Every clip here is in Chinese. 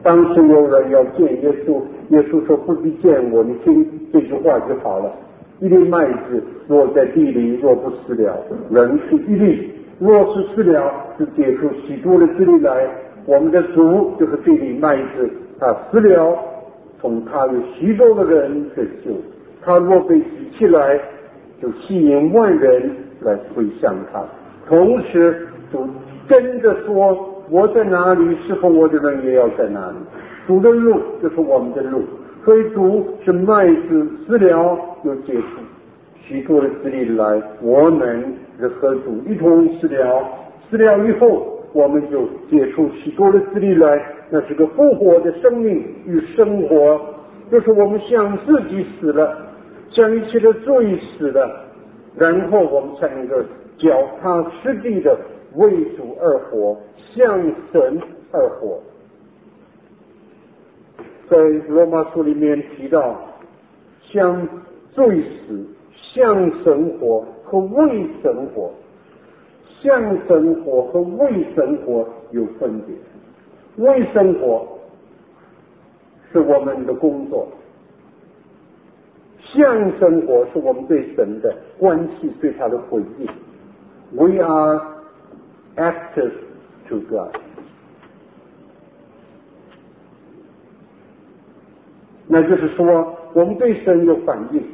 当时有人要见耶稣，耶稣说不必见我，你听这句话就好了。一粒麦子落在地里，若不死了，人是一粒；若是死了，就结出许多的子粒来。我们的主就是这粒麦子，他死了，从他有许多的人得救。他若被举起来，就吸引万人来归向他。同时主跟着说，我在哪里，侍奉我的人也要在哪里。主的路就是我们的路，所以主是麦子死了又结出许多的子粒来，我们是和主一同死了，死了以后我们就结出许多的子粒来，那是个复活的生命与生活，就是我们向自己死了，向一切的罪死了，然后我们才能够脚踏实地的为主而活，向神而活。在罗马书里面提到，向罪死、向神活和为神活，向神活和为神活有分别。为神活是我们的工作，向神活是我们对神的关系，对他的回应。We are actors to God。 那就是说，我们对神有反应，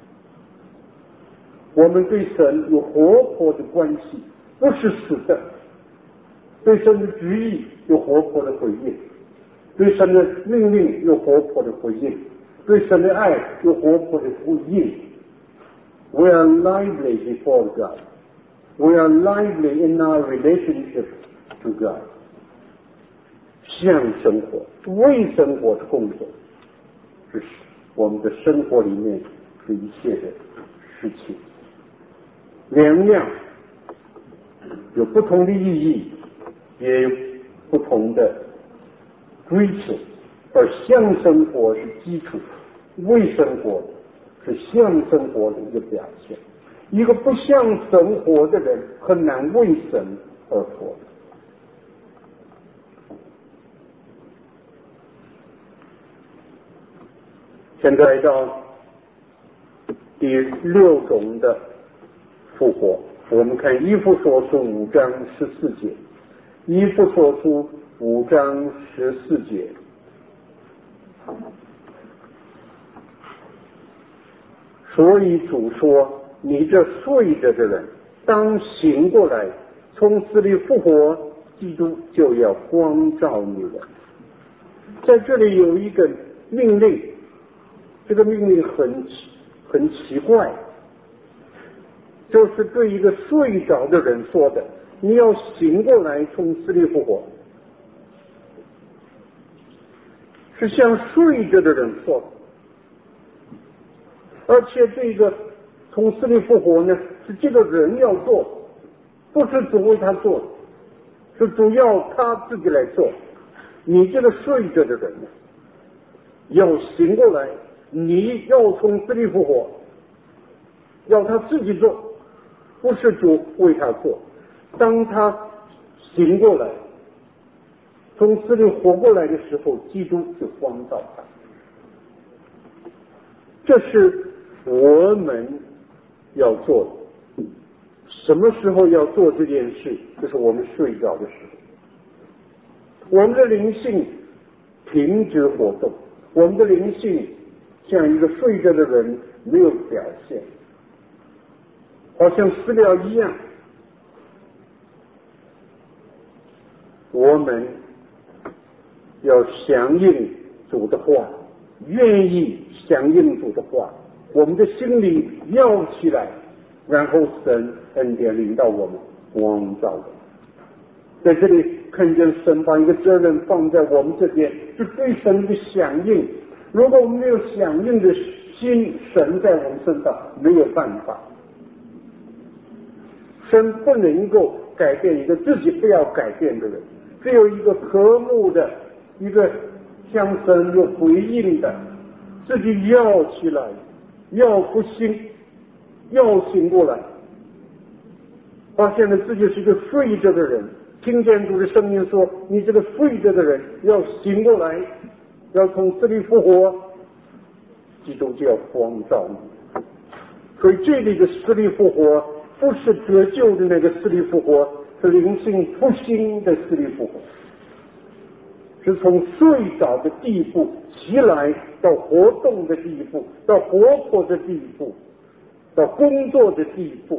我们对神有活泼的关系，不是死的。对神的旨意有活泼的回应，对神的命令有活泼的回应，对神的爱有活泼的回应。We are lively before God. We are lively in our relationship to God. 向生活，为生活的工作，是我们的生活里面的一切的事情。两样有不同的意义，也有不同的追求，而向生活是基础，为生活是向生活的一个表现。一个不向神活的人很难为神而活。现在到第6种的复活，我们看以弗所书5章14节，以弗所书5章14节。所以主说，你这睡着的人当醒过来，从死里复活，基督就要光照你了。在这里有一个命令，这个命令很奇怪，就是对一个睡着的人说的，你要醒过来，从死里复活，是向睡着的人说的。而且这个从死里复活呢，是这个人要做，不是主为他做，是主要他自己来做。你这个睡着的人呢，要醒过来，你要从死里复活，要他自己做，不是主为他做。当他醒过来，从死里活过来的时候，基督就光照他。这是我们要做的。什么时候要做这件事？就是我们睡着的时候，我们的灵性停止活动，我们的灵性像一个睡着的人没有表现，好像死了一样。我们要响应主的话，愿意响应主的话，我们的心里要起来，然后神恩典领到我们，光照我们。在这里看见神把一个责任放在我们这边，是对神的响应。如果我们没有响应的心，神在我们身上没有办法。神不能够改变一个自己不要改变的人，只有一个和睦的，一个向神有回应的，自己要起来，要复兴，要醒过来，发现了自己是一个睡着的人， 听见主的声音说，你这个睡着的人要醒过来，要从死里复活，基督就要光照你。所以这里的死里复活不是得救的那个死里复活，是灵性复兴的死里复活，是从睡着的地步起来到活动的地步，到活泼的地步，到工作的地步，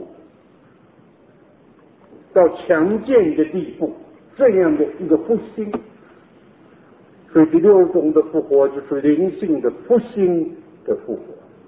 到强健的地步，这样的一个复兴。所以第六种的复活就是灵性的复兴的复活，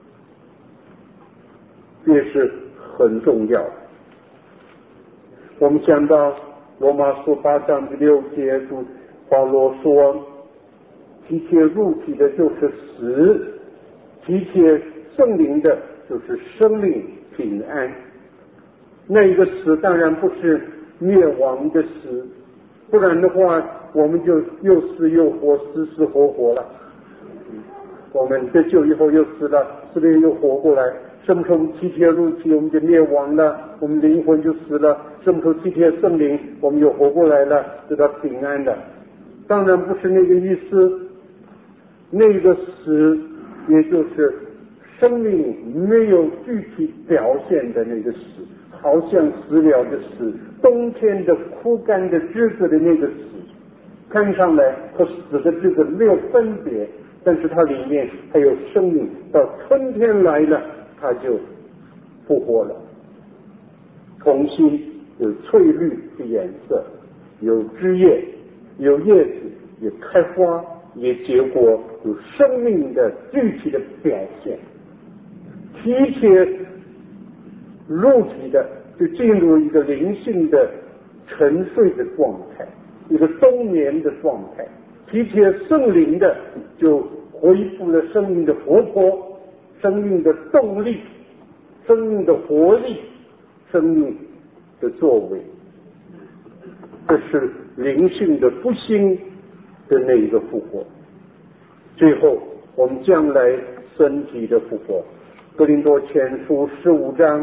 这是很重要的。我们讲到罗马书8章第6节，保罗说，提切肉体的就是死，提切圣灵的就是生命平安。那一个死当然不是灭亡的死，不然的话我们就又死又活，死死活活了。我们得救以后又死了，死了又活过来。什么时候提切肉体我们就灭亡了，我们灵魂就死了。什么时候提切圣灵我们又活过来了，得到平安了。当然不是那个意思，那个死也就是生命没有具体表现的那个死，好像死了的死，冬天的枯干的枝子的那个死，看上来和死的枝子没有分别，但是它里面还有生命，到春天来了它就复活了，重新有翠绿的颜色，有枝叶，有叶子，也开花，也结果，有生命的具体的表现。提切肉体的就进入一个灵性的沉睡的状态，一个冬眠的状态。提切圣灵的就恢复了生命的活泼，生命的动力，生命的活力，生命的作为。这是灵性的复兴的那一个复活。最后我们将来身体的复活，哥林多前书15章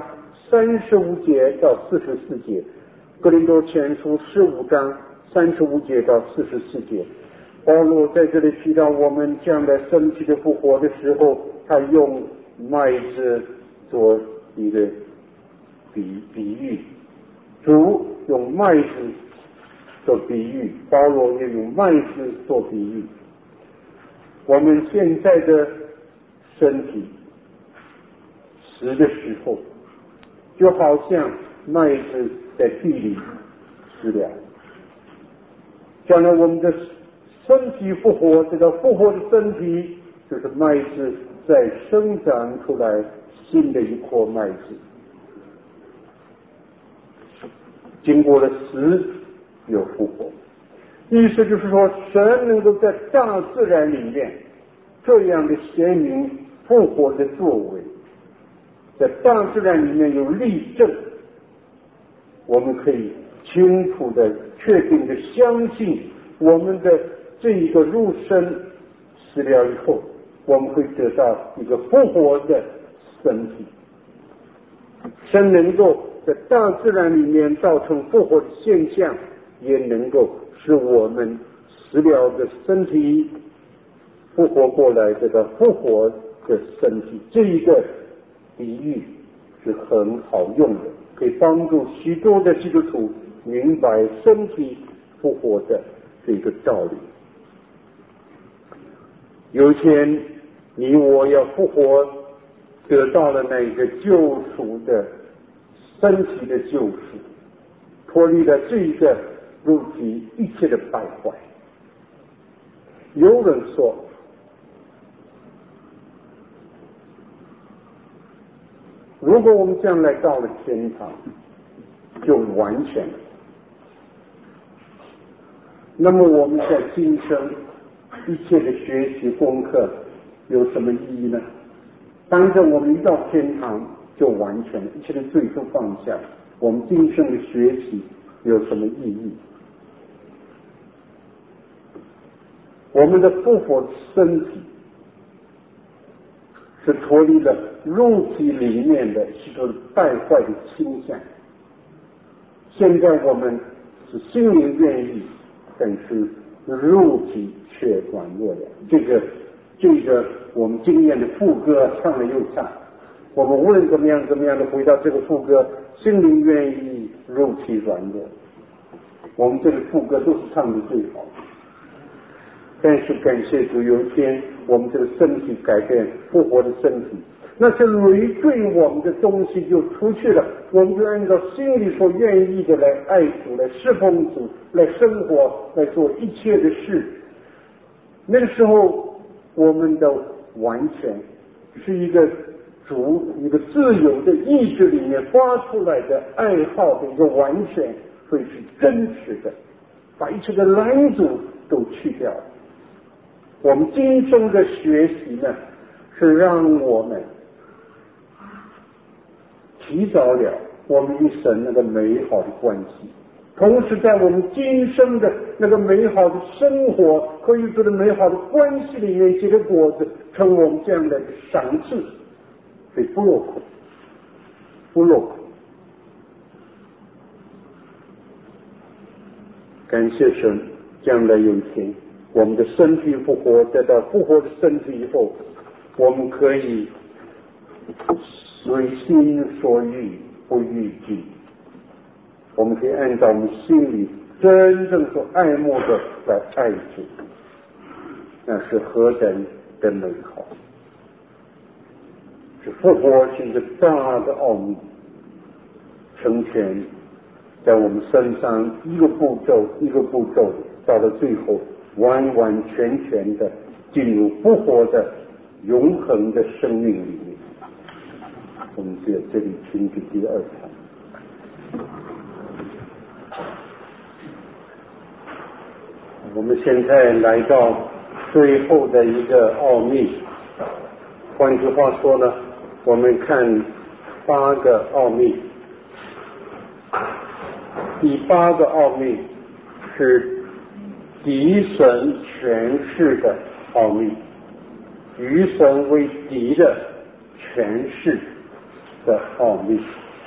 35节到44节，哥林多前书15章35节到44节，保罗在这里提到我们将来身体的复活的时候，他用麦子做一个比喻，主用麦子做比喻，保罗也用麦子做比喻。我们现在的身体死的时候，就好像麦子在地里死了，将来我们的身体复活，这个复活的身体就是麦子再生长出来新的一颗麦子，经过了死有复活。意思就是说，神能够在大自然里面这样的显明复活的作为，在大自然里面有例证，我们可以清楚的确定的相信我们的这一个肉身死了以后，我们会得到一个复活的身体。神能够在大自然里面造成复活的现象，也能够使我们死了的身体复活过来，这个复活的身体，这一个比喻是很好用的，可以帮助许多的基督徒明白身体复活的这个道理。有一天你我要复活，得到了那个救赎的身体的救赎，脱离了这一个肉体一切的败坏。有人说，如果我们将来到了天堂就完全了，那么我们在今生一切的学习功课有什么意义呢？当着我们一到天堂就完全了，一切的罪都放下，我们今生的学习有什么意义？我们的复活身体是脱离了肉体里面的许多败坏的倾向。现在我们是心灵愿意，但是肉体却软弱了。这个我们经验的副歌唱了又唱，我们无论怎么样的回到这个副歌，心灵愿意，肉体软弱。我们这个副歌都是唱的最好，但是感谢主，有一天我们这个身体改变，复活的身体，那些累赘我们的东西就出去了，我们就按照心里所愿意的来爱主，来侍奉主，来生活，来做一切的事。那个时候我们的完全是一个自由的意志里面发出来的爱好的一个完全，所以是真实的，把一切的拦阻都去掉了。我们今生的学习呢，是让我们提早了我们与神那个美好的关系，同时在我们今生的那个美好的生活和与主的美好的关系里面结的果子，成我们这样的赏赐，所以不落空，不落空。感谢神，将来有一天我们的身体复活，得到复活的身体以后，我们可以随心所欲，不逾矩，我们可以按照我们心里真正所爱慕的来爱主，那是何等的美好！这复活是一个大的奥秘，成全在我们身上一个步骤一个步骤，到了最后完完全全的进入复活的永恒的生命里面。我们在这里听第2场。我们现在来到最后的一个奥秘，换句话说呢，我们看8个奥秘。第8个奥秘是敌神权势的奥秘，与神为敌的权势的奥秘。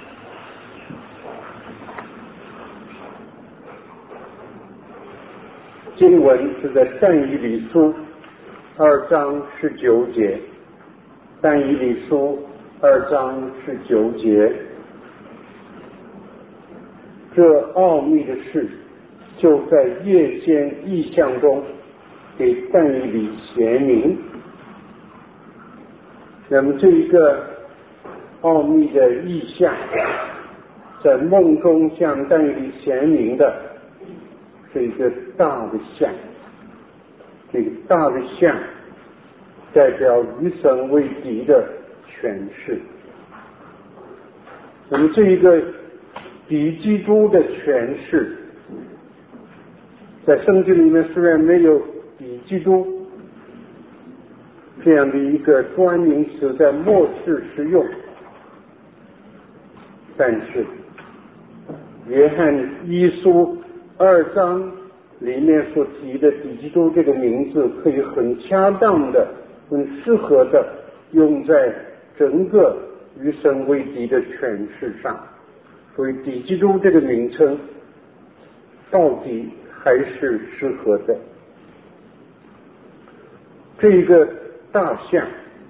经文是在但以理书2章19节，但以理书2章19节，这奥秘的事就在夜间异象中给但以理显明。那么这一个奥秘的异象，在梦中向但以理显明的是一个大的象，这个大的象代表与神为敌的权势。那么这一个敌基督的权势，在圣经里面虽然没有敌基督这样的一个专名词在末世使用，但是约翰一书2章里面所提的敌基督这个名字，可以很恰当的、很适合的用在整个与神为敌的权势上。所以敌基督这个名称到底还是适合的。这个大象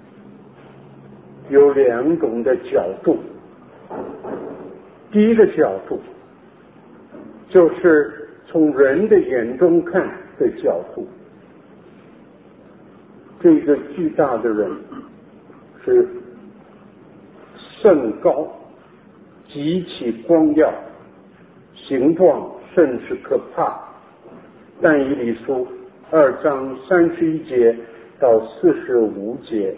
有2种的角度，第一个角度就是从人的眼中看的角度，这个巨大的人是甚高，极其光耀，形状甚是可怕。但以理书2章31节到45节，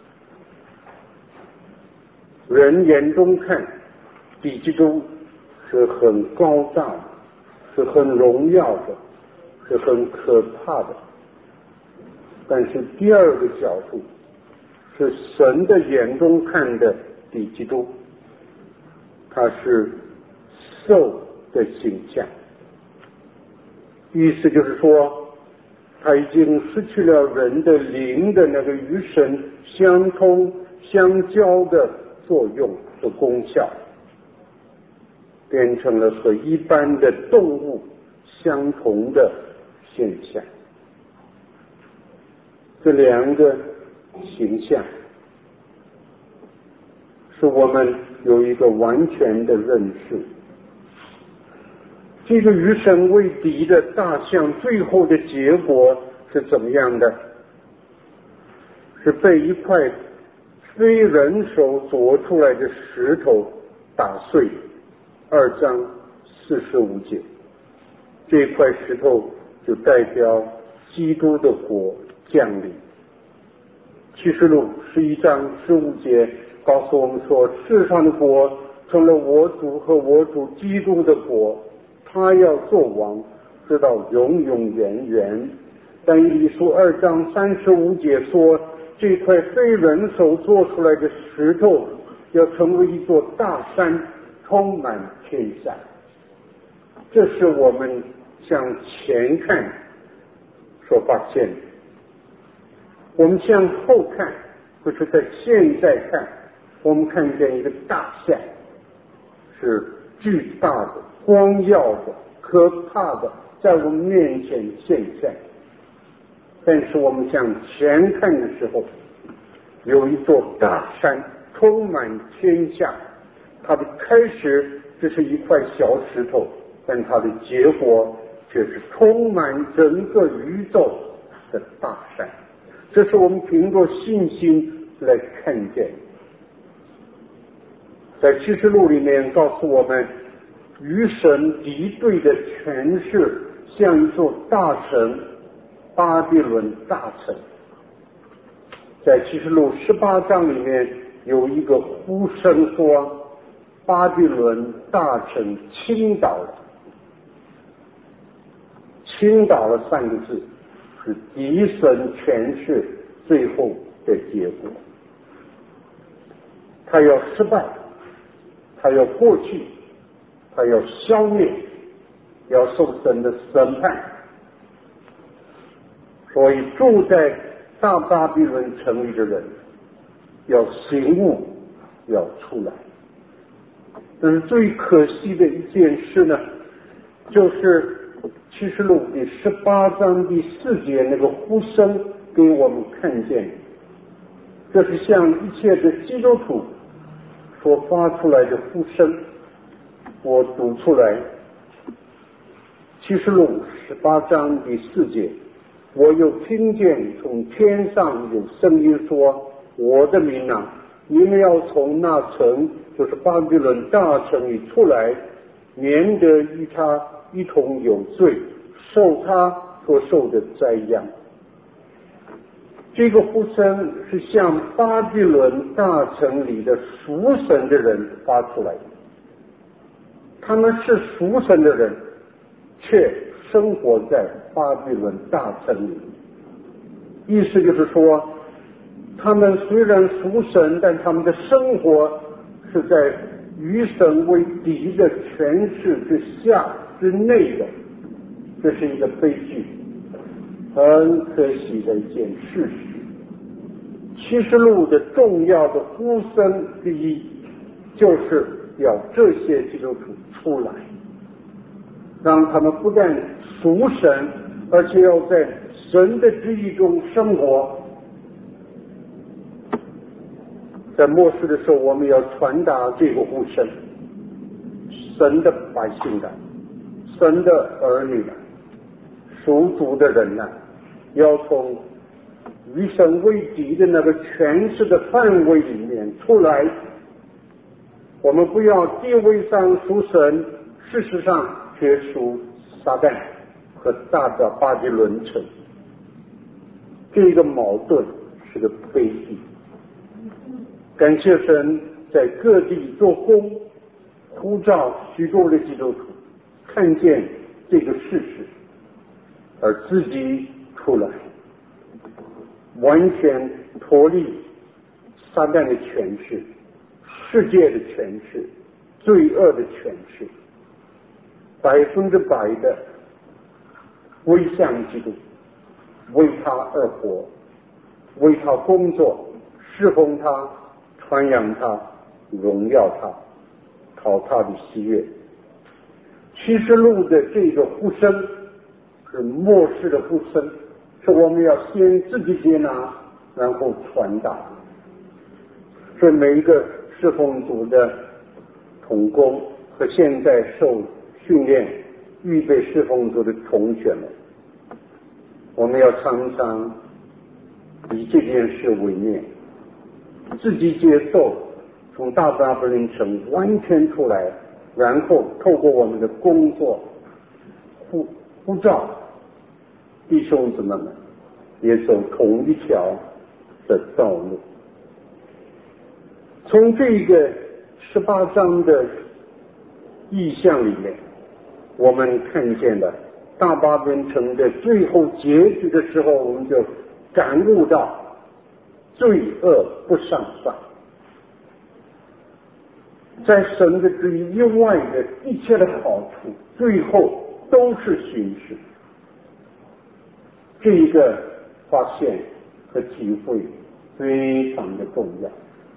人眼中看敌基督是很高大的，是很荣耀的，是很可怕的。但是第二个角度是神的眼中看的敌基督，他是兽的形象，意思就是说他已经失去了人的灵的那个与神相通相交的作用的功效。 变成了和一般的动物相同的现象。这两个形象使我们有一个完全的认识。这个与神为敌的大象最后的结果是怎么样的？是被一块非人手凿出来的石头打碎，2章45节。这块石头就代表基督的国降临。启示录11章15节告诉我们说，世上的国成了我主和我主基督的国，他要做王，直到永永远远。但以理书2章35节说，这块非人手做出来的石头要成为一座大山，充满天下。这是我们向前看所发现的。我们向后看，就是在现在看，我们看见一个大象，是巨大的、光耀的、可怕的，在我们面前现现。但是我们向前看的时候，有一座大山充满天下，它的开始只是一块小石头，但它的结果却是充满整个宇宙的大山。这是我们凭着信心来看见。在启示录里面告诉我们，与神敌对的权势像一座大城，巴比伦大城。在启示录18章里面有一个呼声说，巴比伦大城倾倒了。倾倒了3个字是敌神权势最后的结果。他要失败，他要过去，他要消灭，要受神的审判。所以住在大巴比伦城里的人要醒悟，要出来。但是最可惜的一件事呢，就是启示录第18章第4节那个呼声给我们看见，这是向一切的基督徒所发出来的呼声。我读出来，启示录18章第4节，我又听见从天上有声音说，我的民啊，你们要从那城，就是巴比伦大城里出来，免得与他一同有罪，受他所受的灾殃。这个呼声是向巴比伦大城里的属神的人发出来的。他们是属神的人，却生活在巴比伦大城里。意思就是说，他们虽然属神，但他们的生活是在与神为敌的权势之下之内的。这是一个悲剧，很可惜的一件事实。启示录的重要的呼声之一，就是要这些基督徒出来，让他们不但属神，而且要在神的旨意中生活。在末世的时候，我们要传达这个呼声，神的百姓的，神的儿女的，属主的人呢，要从与神为敌的那个权势的范围里面出来。我们不要地位上属神，事实上却属撒旦和大的巴比伦城。这个矛盾是个悲剧。感谢神在各地做工，呼召许多的基督徒看见这个事实，而自己出来，完全脱离撒旦的权势、世界的权势、罪恶的权势，100%的归向基督，为他而活，为他工作，侍奉他，传扬他，荣耀他，讨他的喜悦。 启示录的这个呼声是末世的呼声，是我们要先自己接纳，然后传达。所以每一个侍奉组的同工和现在受训练预备侍奉组的同学们，我们要常常以这件事为念，自己接受从大巴比伦城完全出来，然后透过我们的工作呼召弟兄姊妹们也走同一条的道路。从这个18章的意象里面，我们看见了大巴比伦城的最后结局的时候，我们就感悟到罪恶不上算，在神的旨意以外的一切的好处，最后都是损失。这一个发现和体会非常的重要。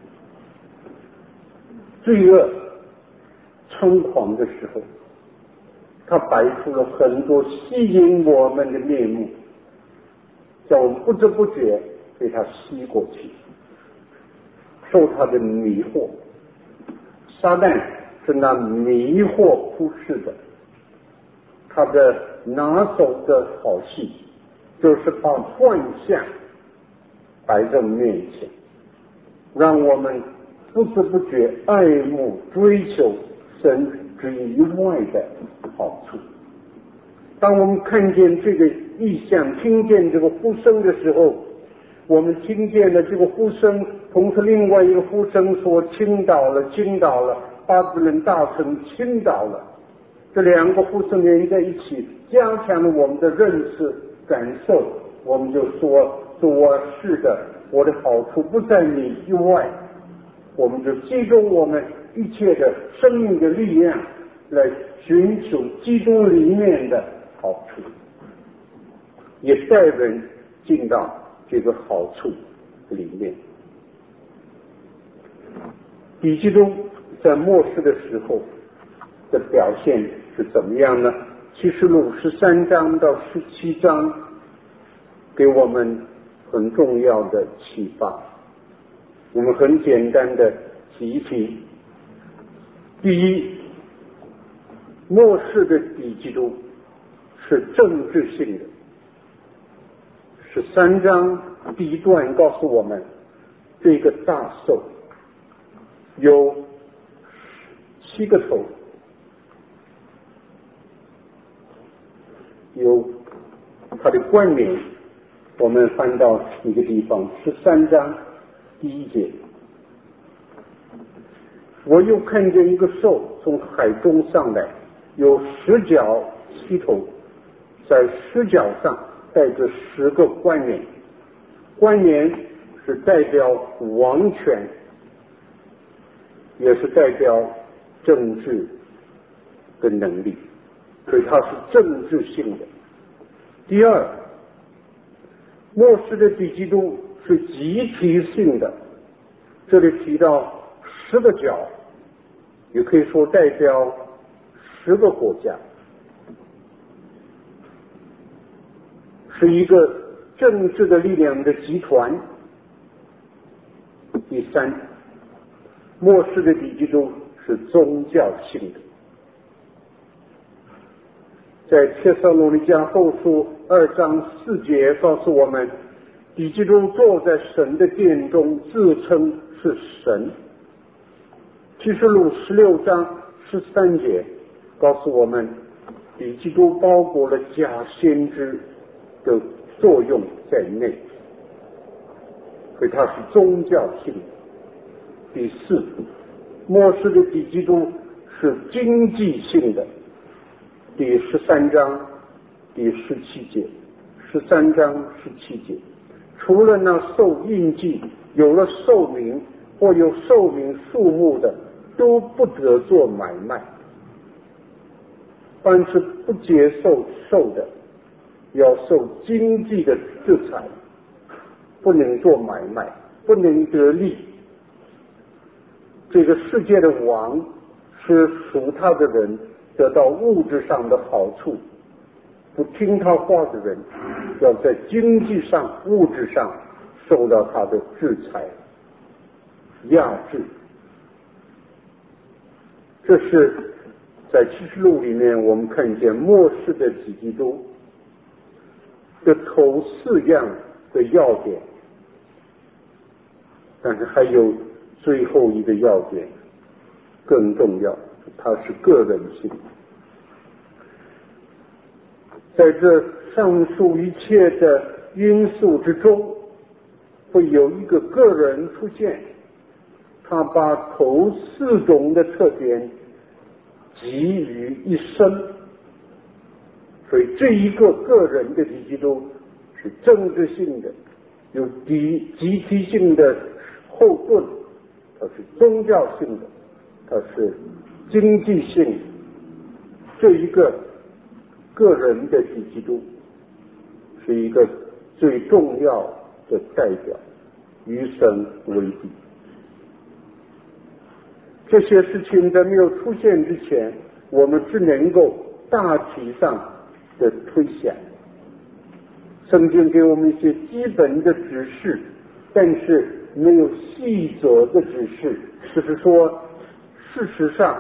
罪恶猖狂的时候，它摆出了很多吸引我们的面目，叫我们不知不觉被它吸过去，受它的迷惑。撒旦是那迷惑普世的，他的拿手的好戏就是把幻象摆在面前，让我们不知不觉爱慕追求神旨意以外的好处。当我们看见这个意象，听见这个呼声的时候，我们听见了这个呼声，同时另外一个呼声说倾倒了，巴比伦大城倾倒了。这两个呼声连在一起，加强了我们的认识感受。我们就说主啊，是的，我的好处不在你以外。我们就集中我们一切的生命的力量来寻求基督里面的好处，也带人进到这个好处里面。比基督在末世的时候的表现是怎么样呢？启示录13章到17章给我们很重要的启发。我们很简单的提一提。第一，末世的比基督是政治性的。13章第一段告诉我们，这个大兽有7个头，有它的冠冕。我们翻到一个地方，13章第1节，我又看见一个兽从海中上来，有10角7头，在10角上带着10个冠冕，冠冕是代表王权，也是代表政治的能力，所以它是政治性的。第二，末世的比基督是集体性的，这里提到10个角，也可以说代表10个国家，是一个政治的力量的集团。第三，末世的比基督是宗教性的，在帖撒罗尼迦后书2章4节告诉我们，比基督坐在神的殿中，自称是神。启示录16章13节告诉我们，比基督包裹了假先知的作用在内，所以它是宗教性的。第四，末世的比基督是经济性的。第13章第17节，13章17节，除了那受印记、有了寿命或有寿命数目的，都不得做买卖。凡是不接受的，要受经济的制裁，不能做买卖，不能得利。这个世界的王是属他的人， 得到物质上的好处，不听他话的人要在经济上物质上受到他的制裁压制。这是在启示录里面我们看见末世的基督的头4样的要点，但是还有最后一个要点更重要，它是个人性。在这上述一切的因素之中，会有一个个人出现，他把头4种的特点集于一身，所以这一个个人的基督是政治性的，有集体性的后盾，它是宗教性的，它是经济性的。这一个个人的基督是一个最重要的代表，与神为敌。这些事情在没有出现之前，我们只能够大体上的推想。圣经给我们一些基本的指示，但是没有细则的指示，就是说事实上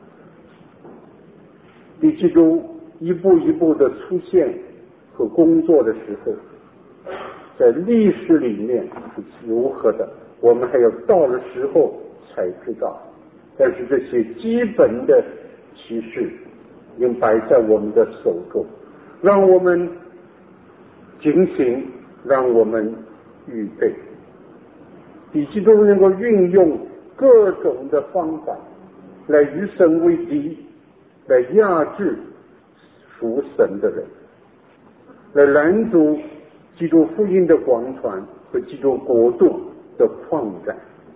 基督一步一步的出现和工作的时候，在历史里面是如何的，我们还要到了时候才知道。但是这些基本的启示已经摆在我们的手中，让我们警醒，让我们预备。基督能够运用各种的方法来与神为敌，来压制属神的人，来拦阻基督福音的广传和基督国度的扩展。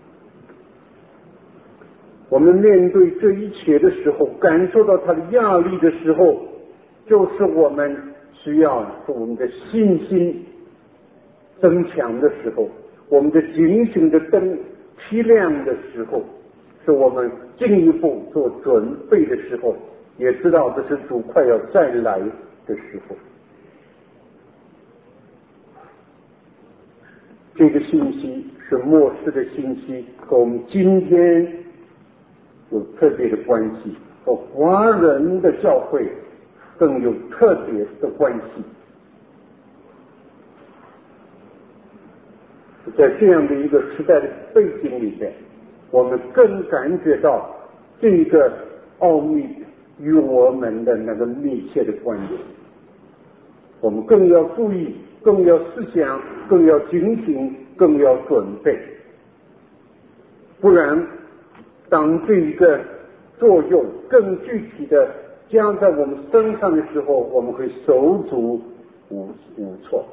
我们面对这一切的时候，感受到他的压力的时候，就是我们需要我们的信心增强的时候，我们的警醒的灯批亮的时候，是我们进一步做准备的时候，也知道这是主快要再来的时候。这个信息是末世的信息，和我们今天有特别的关系，和华人的教会更有特别的关系。在这样的一个时代的背景里面，我们更感觉到这个奥秘与我们的那个密切的关联，我们更要注意，更要思想，更要警醒，更要准备。不然当这一个作用更具体的加在我们身上的时候，我们会手足无措。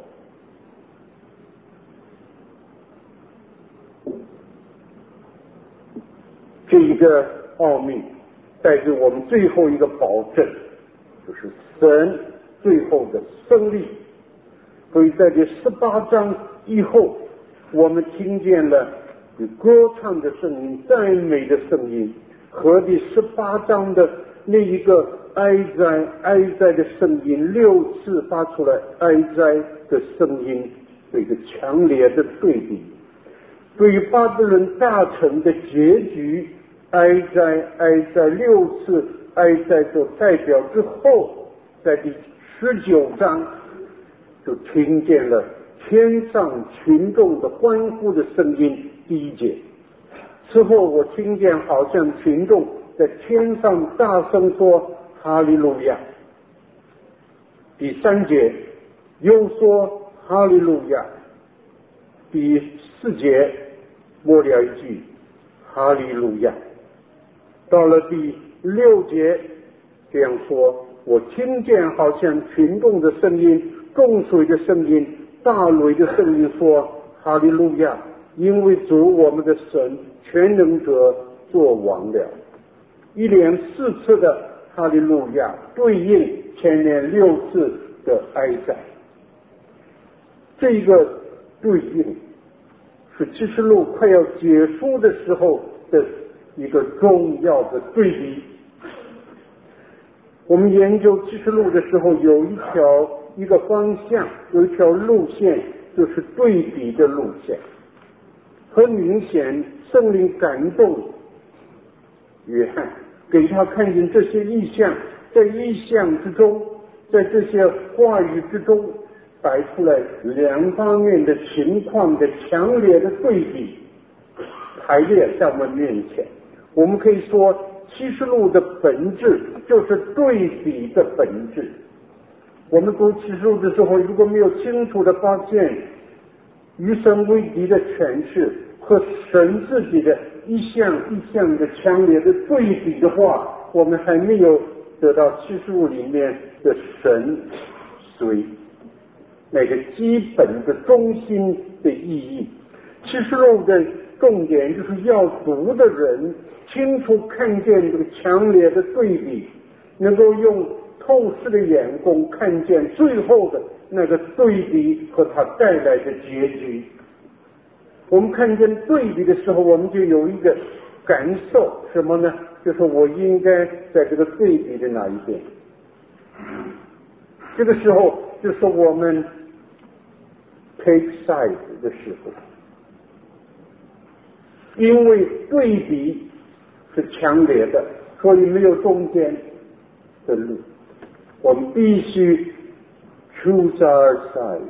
这一个奥秘带给我们最后一个保证，就是神最后的胜利。所以在这18章以后，我们听见了歌唱的声音、赞美的声音，和第18章的那一个哀哉的声音，6次发出来哀哉的声音，这个强烈的对比。对于巴比伦大城的结局，哀哉6次哀哉所代表之后，在第19章就听见了天上群众的欢呼的声音。第1节，此后我听见好像群众在天上大声说哈利路亚。第3节又说哈利路亚。第4节末了一句哈利路亚。到了第6节这样说，我听见好像群众的声音、众水的声音、大雷的声音说哈利路亚，因为主我们的神全能者作王了。一连4次的哈利路亚对应前面6次的哀哉。这个对应是启示录快要结束的时候的一个重要的对比。 我们研究启示录的时候，有一个方向，有一条路线，就是对比的路线。很明显，圣灵感动约翰，给他看见这些意象，在意象之中，在这些话语之中，摆出来两方面的情况的强烈的对比排列在我们面前。我们可以说，启示录的本质就是对比的本质。我们读启示录的时候，如果没有清楚的发现与神为敌的诠释和神自己的一项一项的强烈的对比的话，我们还没有得到启示录里面的神髓那个基本的中心的意义。启示录的重点就是要读的人清楚看见这个强烈的对比，能够用透视的眼光看见最后的那个对比和它带来的结局。我们看见对比的时候，我们就有一个感受，什么呢？就是我应该在这个对比的哪一边。这个时候就是我们 take side 的时候，因为对比是强烈的，所以没有中间的路，我们必须 choose our side，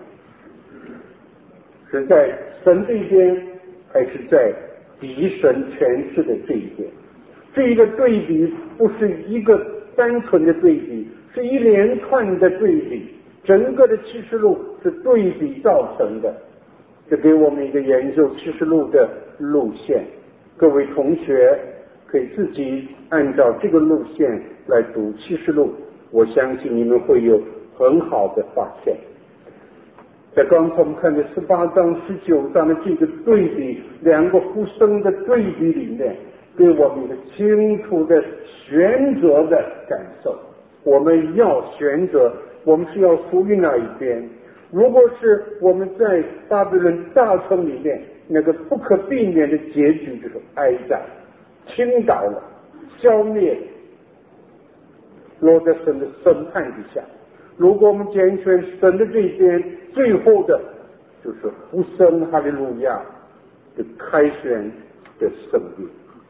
是在神这边还是在敌神诠释的这一边。这一个对比不是一个单纯的对比，是一连串的对比，整个的启示录是对比造成的。这给我们一个研究启示录的路线，各位同学可以自己按照这个路线来读启示录，我相信你们会有很好的发现。在刚才我们看的18章19章的这个对比，两个互生的对比里面，给我们一个清楚的选择的感受。我们要选择，我们是要属于哪一边。如果是我们在巴比伦大城里面，那个不可避免的结局就是哀战，倾倒了，消灭了，落在神的审判之下。如果我们拣选神的这边，最后的就是呼声哈利路亚的开选的胜利。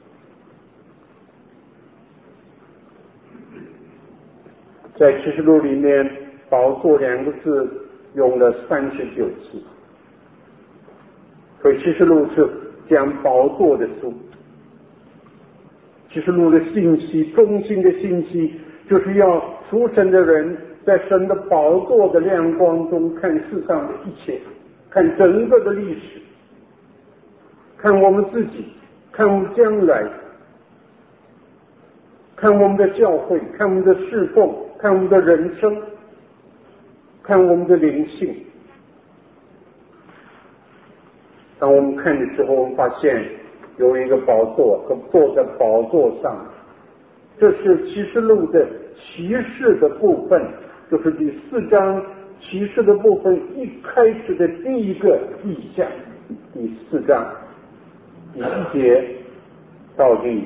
在启示录里面，宝座两个字用了39次，所以启示录是讲宝座的书。启示录的信息，中心的信息，就是要属神的人在神的宝座的亮光中看世上的一切，看整个的历史，看我们自己，看我们将来，看我们的教会，看我们的侍奉，看我们的人生，看我们的灵性。当我们看的时候，我们发现有一个宝座和坐在宝座上，这是启示录的启示的部分，就是第4章启示的部分一开始的第一个意象，第4章第1节到第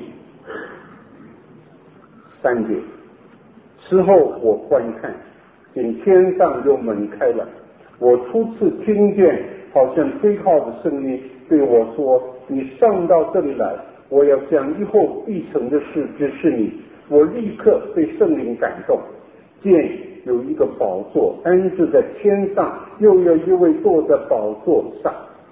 3节。此后我观看，见天上有门开了，我初次听见好像吹号的声音对我说，你上到这里来，我要将以后必成的事指示你。我立刻被圣灵感动，见有一个宝座安置在天上，又有一位坐在宝座上。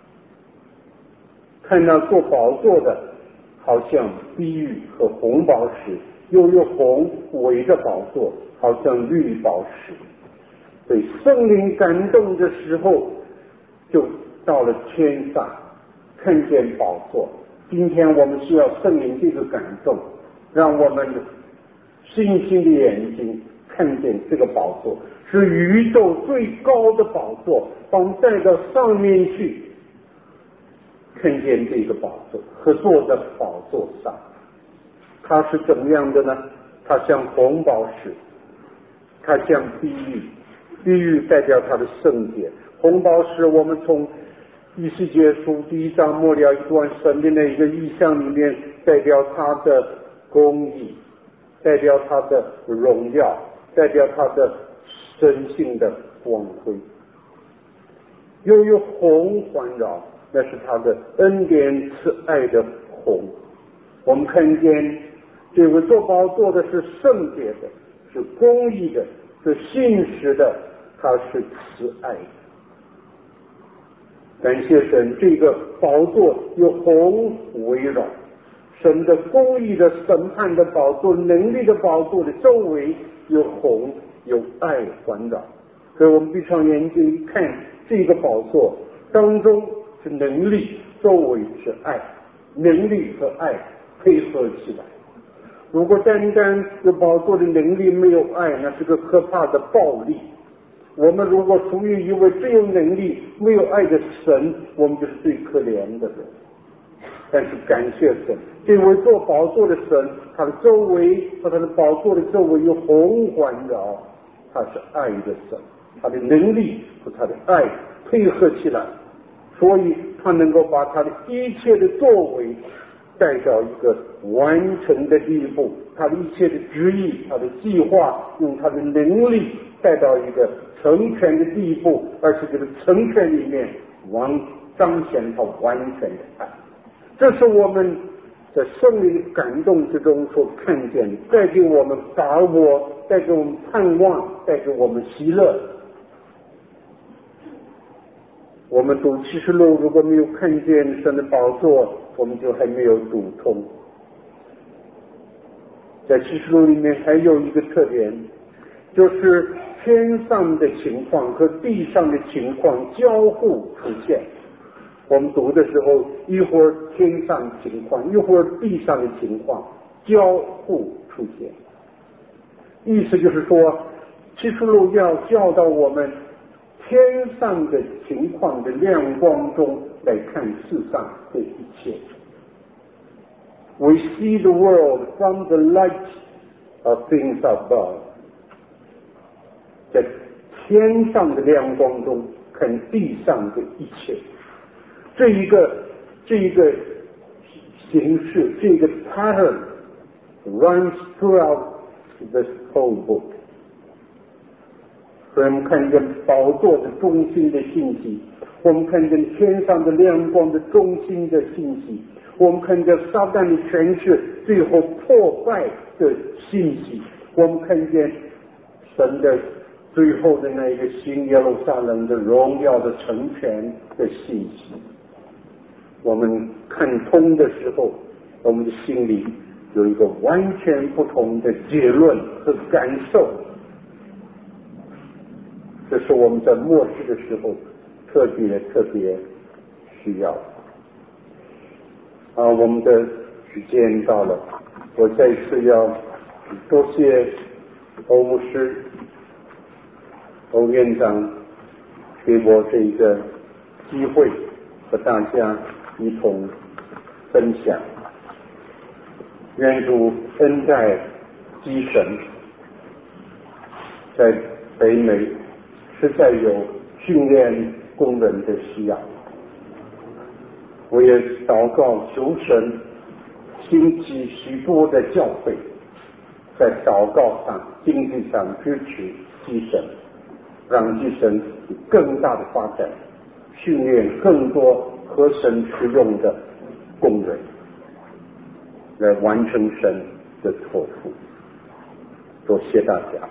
看到坐宝座的好像碧玉和红宝石，又有红围着宝座，好像绿宝石。被圣灵感动的时候，就到了天上，看见宝座。今天我们需要圣灵这个感动，让我们信心的眼睛看见这个宝座是宇宙最高的宝座，把我们带到上面去，看见这个宝座和坐在宝座上。它是怎么样的呢？它像红宝石，它像碧玉，碧玉代表它的圣洁，红宝石我们从以西结书第1章末了一段神的那一个意象里面，代表它的公义， 代表他的荣耀，代表他的神性的光辉。又有虹环绕，那是他的恩典慈爱的虹。我们看见这位做宝座的是圣洁的，是公义的，是信实的，他是慈爱的。感谢神，这个宝座有虹围绕，神的公义的审判的宝座，能力的宝座的周围有虹有爱环绕。所以我们闭上眼睛一看，这个宝座当中是能力，周围是爱，能力和爱配合起来。如果单单有宝座的能力没有爱，那是个可怕的暴力。我们如果属于一位只有能力没有爱的神，我们就是最可怜的人。但是感谢神，这位做宝座的神，他的周围和他的宝座的周围有虹环绕，他是爱的神，他的能力和他的爱配合起来，所以他能够把他的一切的作为带到一个完成的地步，他的一切的旨意，他的计划，用他的能力带到一个成全的地步，而且这个成全里面彰显他完全的爱。这是我们在圣灵的感动之中所看见，带给我们把握，带给我们盼望，带给我们喜乐。我们读启示录如果没有看见神的宝座，我们就还没有读通。在启示录里面还有一个特点，就是天上的情况和地上的情况交互出现。我们读的时候，一会儿天上情况，一会儿地上的情况交互出现。意思就是说，启示录要教导我们天上的情况的亮光中来看世上的一切。We see the world from the light of things above。在天上的亮光中看地上的一切。这一个形式，这个 pattern runs throughout this whole book。所以我们看见宝座的中心的信息，我们看见天上的亮光的中心的信息，我们看见撒旦的权势最后破败的信息，我们看见神的最后的那一个新耶路撒冷的荣耀的成全的信息。我们看通的时候，我们的心里有一个完全不同的结论和感受。这是我们在末世的时候特别需要的。我们的时间到了，我再一次要多谢欧牧师、欧院长给我这一个机会和大家一同分享。愿主恩待基神，在北美实在有训练工人的需要。我也祷告求神兴起许多的教会，在祷告上、经济上支持基神，让基神有更大的发展，训练更多合神使用的工人，来完成神的托付。多谢大家。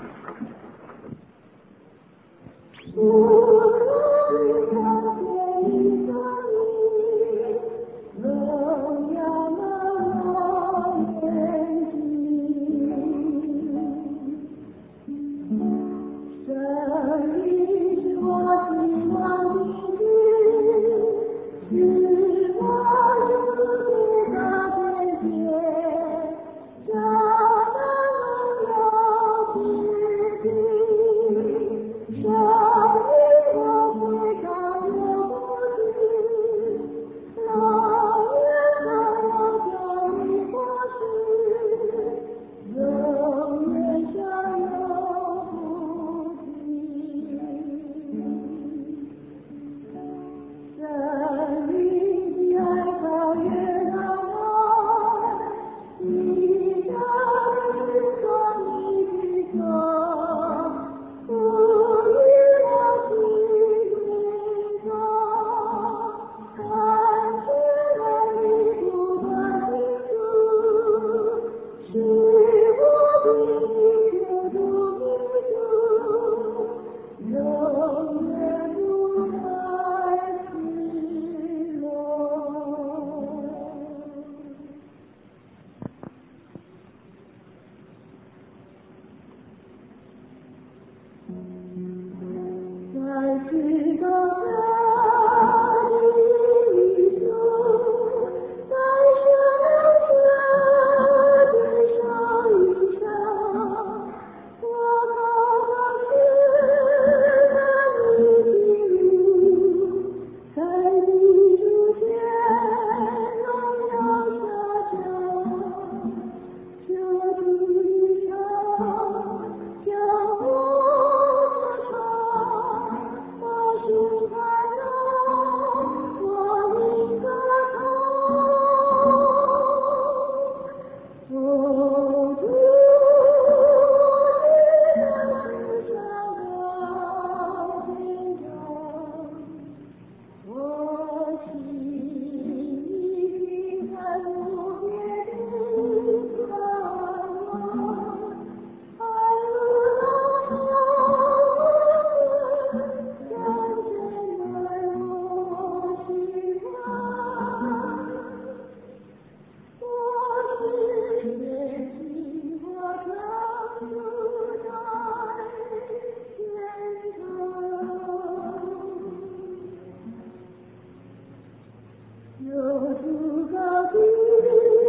有主高地。